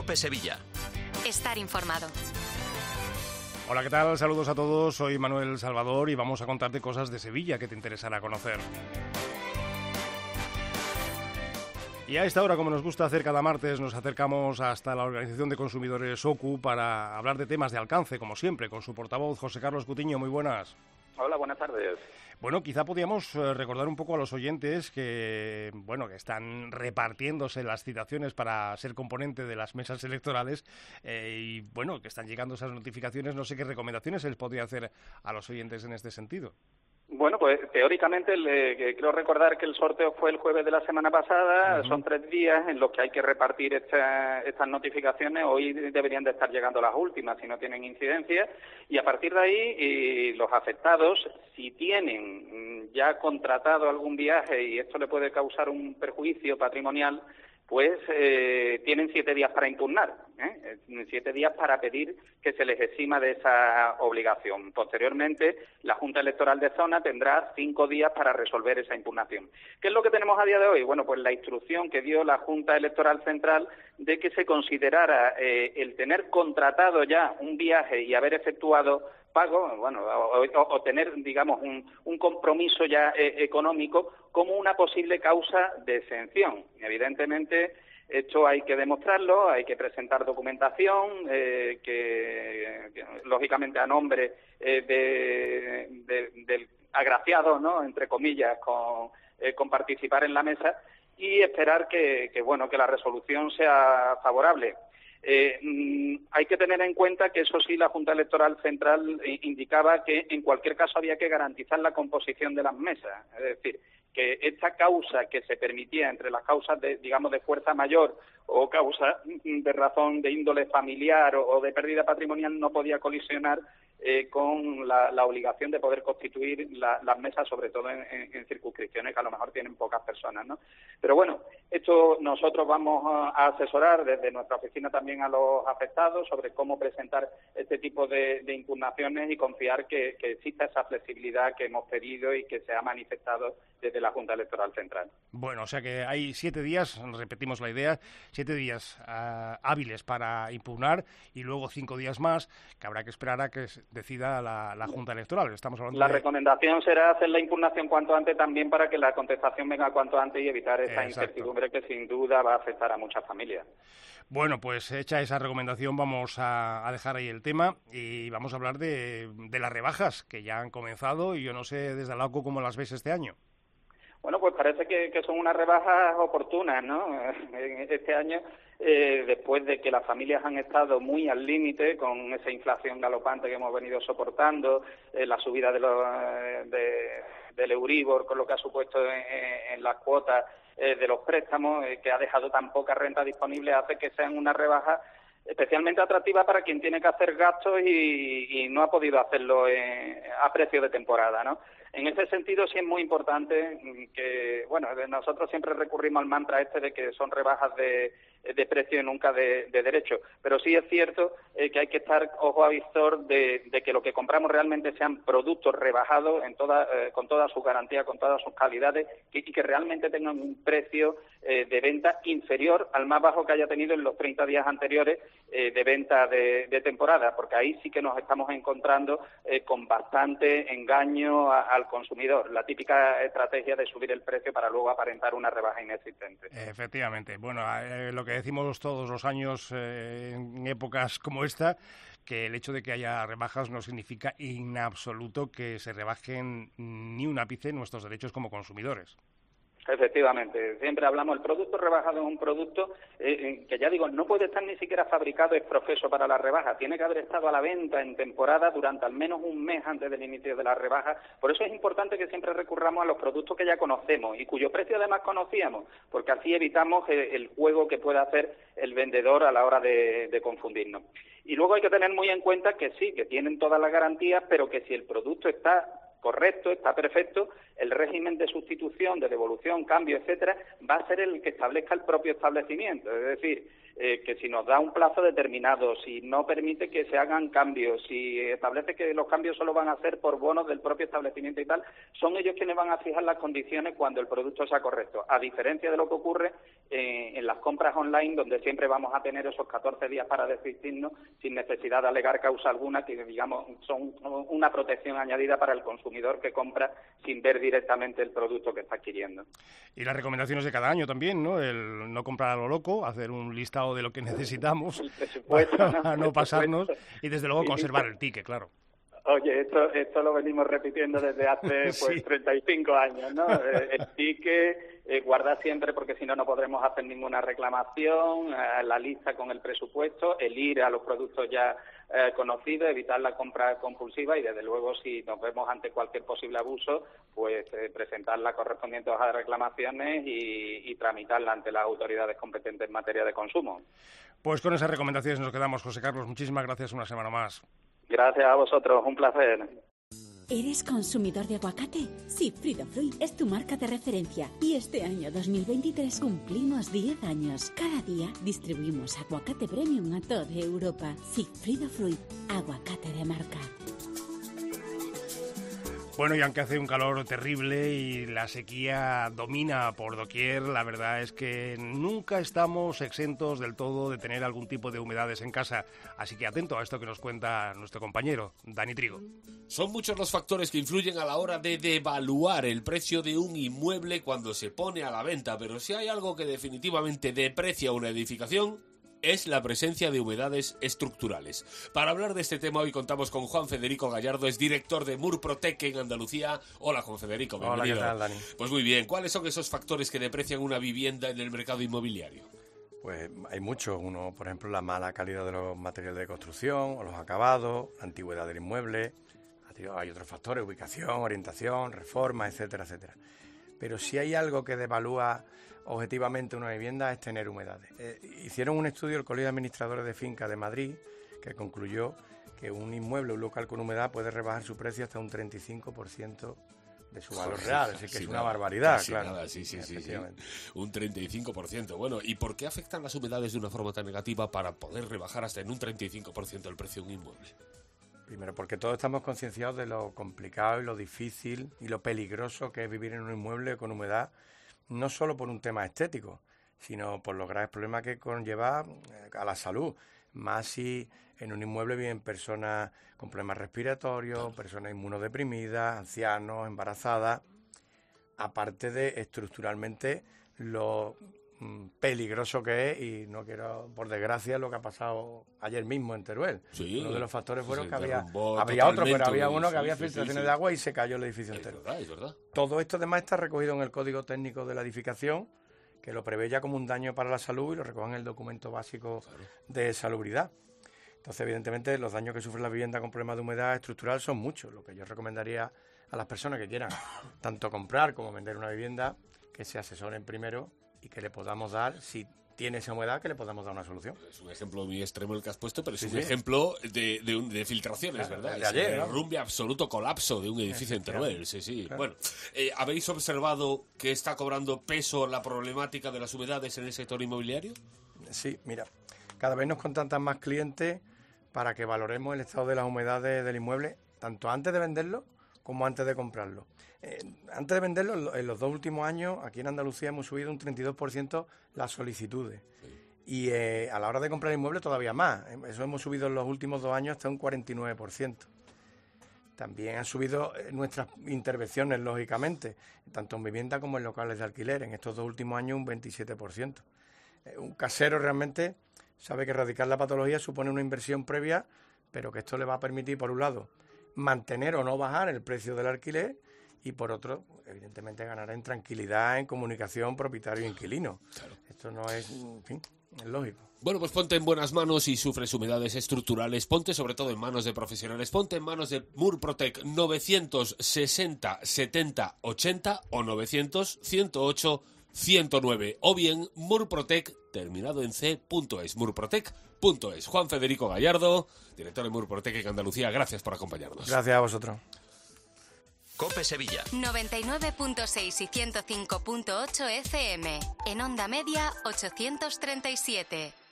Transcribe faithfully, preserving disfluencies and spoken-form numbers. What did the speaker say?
COPE Sevilla. Estar informado. Hola, ¿qué tal? Saludos a todos. Soy Manuel Salvador y vamos a contarte cosas de Sevilla que te interesará conocer. Y a esta hora, como nos gusta hacer cada martes, nos acercamos hasta la Organización de Consumidores OCU para hablar de temas de alcance, como siempre, con su portavoz, José Carlos Cutiño. Muy buenas. Hola, buenas tardes. Bueno, quizá podíamos recordar un poco a los oyentes que, bueno, que están repartiéndose las citaciones para ser componente de las mesas electorales eh, y, bueno, que están llegando esas notificaciones. No sé qué recomendaciones se les podría hacer a los oyentes en este sentido. Bueno, pues teóricamente le, creo recordar que el sorteo fue el jueves de la semana pasada. Uh-huh. Son tres días en los que hay que repartir esta, estas notificaciones. Hoy deberían de estar llegando las últimas si no tienen incidencia. Y a partir de ahí, y los afectados, si tienen ya contratado algún viaje y esto le puede causar un perjuicio patrimonial, pues eh, tienen siete días para impugnar, ¿eh? siete días para pedir que se les exima de esa obligación. Posteriormente, la Junta Electoral de Zona tendrá cinco días para resolver esa impugnación. ¿Qué es lo que tenemos a día de hoy? Bueno, pues la instrucción que dio la Junta Electoral Central de que se considerara eh, el tener contratado ya un viaje y haber efectuado pago, bueno, o, o, o tener, digamos, un, un compromiso ya eh, económico como una posible causa de exención. Evidentemente, esto hay que demostrarlo, hay que presentar documentación eh, que, que, lógicamente, a nombre eh, de, de, del agraciado, ¿no?, entre comillas, con, eh, con participar en la mesa y esperar que, que, bueno, que la resolución sea favorable. Eh, mmm, hay que tener en cuenta que, eso sí, la Junta Electoral Central indicaba que en cualquier caso había que garantizar la composición de las mesas. Es decir, que esta causa que se permitía entre las causas, de, digamos, de fuerza mayor o causa de razón de índole familiar o, o de pérdida patrimonial no podía colisionar eh, con la, la obligación de poder constituir la, las mesas, sobre todo en, en, en circunscripciones que a lo mejor tienen pocas personas, ¿no? Pero bueno, esto nosotros vamos a asesorar desde nuestra oficina también a los afectados sobre cómo presentar este tipo de, de impugnaciones y confiar que, que exista esa flexibilidad que hemos pedido y que se ha manifestado desde la Junta Electoral Central. Bueno, o sea que hay siete días, repetimos la idea, siete días uh, hábiles para impugnar y luego cinco días más que habrá que esperar a que decida la, la Junta Electoral. Estamos hablando la de... recomendación será hacer la impugnación cuanto antes también para que la contestación venga cuanto antes y evitar esa Exacto. incertidumbre que sin duda va a afectar a muchas familias. Bueno, pues hecha esa recomendación vamos a, a dejar ahí el tema y vamos a hablar de, de las rebajas que ya han comenzado y yo no sé desde la OCU cómo las ves este año. Bueno, pues parece que, que son unas rebajas oportunas, ¿no? Este año, eh, después de que las familias han estado muy al límite con esa inflación galopante que hemos venido soportando, eh, la subida de los, de, del Euribor, con lo que ha supuesto en, en las cuotas eh, de los préstamos, eh, que ha dejado tan poca renta disponible, hace que sean unas rebajas especialmente atractiva para quien tiene que hacer gastos y, y no ha podido hacerlo en, a precio de temporada, ¿no? En ese sentido sí es muy importante que, bueno, nosotros siempre recurrimos al mantra este de que son rebajas de, de precio y nunca de, de derecho, pero sí es cierto eh, que hay que estar ojo a visor de, de que lo que compramos realmente sean productos rebajados en toda, eh, con toda su garantía, con todas sus calidades y, y que realmente tengan un precio eh, de venta inferior al más bajo que haya tenido en los treinta días anteriores eh, de venta de, de temporada, porque ahí sí que nos estamos encontrando eh, con bastante engaño a, al consumidor, la típica estrategia de subir el precio para luego aparentar una rebaja inexistente. Efectivamente. Bueno, eh, lo que decimos todos los años eh, en épocas como esta, que el hecho de que haya rebajas no significa en absoluto que se rebajen ni un ápice nuestros derechos como consumidores. Efectivamente, siempre hablamos, el producto rebajado es un producto eh, que ya digo, no puede estar ni siquiera fabricado ex profeso para la rebaja, tiene que haber estado a la venta en temporada durante al menos un mes antes del inicio de la rebaja, por eso es importante que siempre recurramos a los productos que ya conocemos y cuyo precio además conocíamos, porque así evitamos el, el juego que pueda hacer el vendedor a la hora de, de confundirnos. Y luego hay que tener muy en cuenta que sí, que tienen todas las garantías, pero que si el producto está correcto, está perfecto, El régimen de sustitución, de devolución, cambio, etcétera, va a ser el que establezca el propio establecimiento. Es decir, eh, que si nos da un plazo determinado, si no permite que se hagan cambios, si establece que los cambios solo van a ser por bonos del propio establecimiento y tal, son ellos quienes van a fijar las condiciones cuando el producto sea correcto. A diferencia de lo que ocurre eh, en las compras online, donde siempre vamos a tener esos catorce días para desistirnos sin necesidad de alegar causa alguna, que digamos son una protección añadida para el consumidor que compra sin ver directamente el producto que está adquiriendo. Y las recomendaciones de cada año también, ¿no? El no comprar a lo loco, hacer un listado de lo que necesitamos para no, no pasarnos y desde luego conservar el ticket, claro. Oye, esto esto lo venimos repitiendo desde hace pues sí. treinta y cinco años, ¿no? El ticket, eh, guardar siempre porque si no no podremos hacer ninguna reclamación, eh, la lista con el presupuesto, el ir a los productos ya eh, conocidos, evitar la compra compulsiva y desde luego si nos vemos ante cualquier posible abuso, pues eh, presentar la correspondiente hoja de reclamaciones y, y tramitarla ante las autoridades competentes en materia de consumo. Pues con esas recomendaciones nos quedamos, José Carlos. Muchísimas gracias una semana más. Gracias a vosotros, un placer. ¿Eres consumidor de aguacate? Sí, Fridofruit es tu marca de referencia y este año dos mil veintitrés cumplimos diez años. Cada día distribuimos aguacate premium a toda Europa. Sí, Fridofruit, aguacate de marca. Bueno, y aunque hace un calor terrible y la sequía domina por doquier, la verdad es que nunca estamos exentos del todo de tener algún tipo de humedades en casa. Así que atento a esto que nos cuenta nuestro compañero, Dani Trigo. Son muchos los factores que influyen a la hora de devaluar el precio de un inmueble cuando se pone a la venta, pero si hay algo que definitivamente deprecia una edificación, es la presencia de humedades estructurales. Para hablar de este tema hoy contamos con Juan Federico Gallardo, es director de Murprotec en Andalucía. Hola, Juan Federico, bienvenido. Hola, ¿qué tal, Dani? Pues muy bien, ¿cuáles son esos factores que deprecian una vivienda en el mercado inmobiliario? Pues hay muchos. Uno, por ejemplo, la mala calidad de los materiales de construcción o los acabados, la antigüedad del inmueble. Hay otros factores, ubicación, orientación, reforma, etcétera, etcétera. Pero si hay algo que devalúa objetivamente una vivienda es tener humedades. Eh, hicieron un estudio el Colegio de Administradores de Finca de Madrid que concluyó que un inmueble, un local con humedad puede rebajar su precio hasta un treinta y cinco por ciento de su valor Joder, real, así que es nada, una barbaridad, casi claro. Nada, sí, sí, sí, sí. Un treinta y cinco por ciento. Bueno, ¿y por qué afectan las humedades de una forma tan negativa para poder rebajar hasta en un treinta y cinco por ciento el precio de un inmueble? Primero, porque todos estamos concienciados de lo complicado y lo difícil y lo peligroso que es vivir en un inmueble con humedad, no solo por un tema estético, sino por los graves problemas que conlleva a la salud, más si en un inmueble viven personas con problemas respiratorios, personas inmunodeprimidas, ancianos, embarazadas, aparte de estructuralmente lo mm, peligroso que es, y no quiero, por desgracia, lo que ha pasado ayer mismo en Teruel. Sí, uno de los factores fueron que había, derrumbó había otro, pero totalmente, había uno que sí, había sí, filtraciones sí, sí. de agua y se cayó el edificio Es entero. verdad, es verdad. Todo esto además está recogido en el Código Técnico de la Edificación, que lo prevé ya como un daño para la salud y lo recoge en el documento básico claro. de salubridad. Entonces, evidentemente, los daños que sufre la vivienda con problemas de humedad estructural son muchos. Lo que yo recomendaría a las personas que quieran tanto comprar como vender una vivienda, que se asesoren primero y que le podamos dar, si tiene esa humedad, que le podamos dar una solución. Es un ejemplo muy extremo el que has puesto, pero es sí, un sí. ejemplo de, de, un, de filtraciones, claro, ¿verdad? De ayer, el ¿no? derrumbe absoluto, colapso de un edificio en Teruel, sí, sí. Claro. Bueno, eh, ¿habéis observado que está cobrando peso la problemática de las humedades en el sector inmobiliario? Sí, mira, cada vez nos contactan más clientes para que valoremos el estado de las humedades del inmueble, tanto antes de venderlo como antes de comprarlo. Eh, antes de venderlo, en los dos últimos años, aquí en Andalucía hemos subido un treinta y dos por ciento las solicitudes. Sí. Y eh, a la hora de comprar el inmueble todavía más. Eso hemos subido en los últimos dos años hasta un cuarenta y nueve por ciento. También han subido nuestras intervenciones, lógicamente, tanto en vivienda como en locales de alquiler. En estos dos últimos años un veintisiete por ciento. Eh, un casero realmente sabe que erradicar la patología supone una inversión previa, pero que esto le va a permitir, por un lado, mantener o no bajar el precio del alquiler y, por otro, evidentemente, ganar en tranquilidad, en comunicación propietario-inquilino. Claro. Esto no es, en fin, es lógico. Bueno, pues ponte en buenas manos si sufres humedades estructurales. Ponte sobre todo en manos de profesionales. Ponte en manos de Murprotec novecientos sesenta setenta ochenta o novecientos ciento ocho ciento nueve o bien Murprotec terminado en c punto es, murprotec punto es. Juan Federico Gallardo, director de Murprotec en Andalucía, gracias por acompañarnos. Gracias a vosotros. COPE Sevilla. noventa y nueve punto seis y ciento cinco punto ocho F M. En onda media ochocientos treinta y siete.